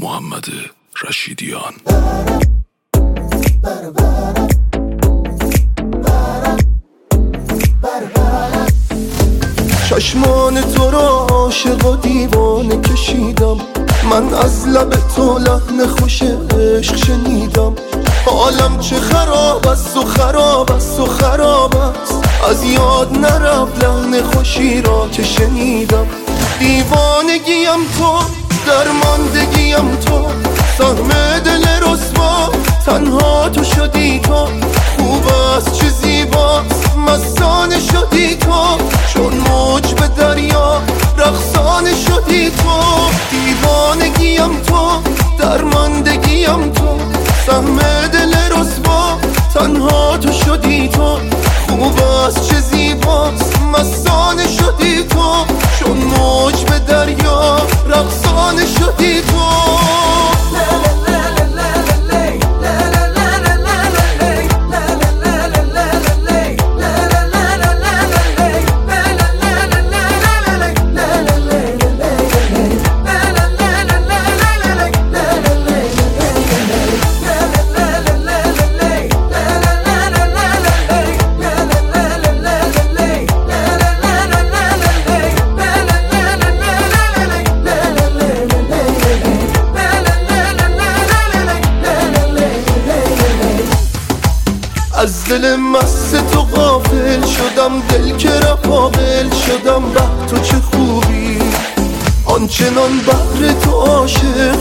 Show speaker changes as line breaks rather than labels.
محمد رشیدیان.
چشمان تو را عاشق و دیوانه کشیدم، من از لب تو لحن خوش عشق شنیدم. حالم چه خراب است و خراب است و خراب است، از یاد نرفت لحن خوشی را که شنیدم. دیوانگیم تو، درماندگیم تو، سهم دل رسوا تنها تو شدی تو. خوب است چه زیباست مستانه شدی تو، چون موج به دریا رقصانه شدی تو. دیوانگیم تو، درماندگیم تو، سهم دل رسوا تنها تو شدی تو. خوب است چه زیباست مستانه شدی تو، چون موج به دریا رقصانه شدی تو. از دل مست تو غافل شدم، دل که رفاقل شدم. به تو چه خوبی، آنچنان بهر تو عاشق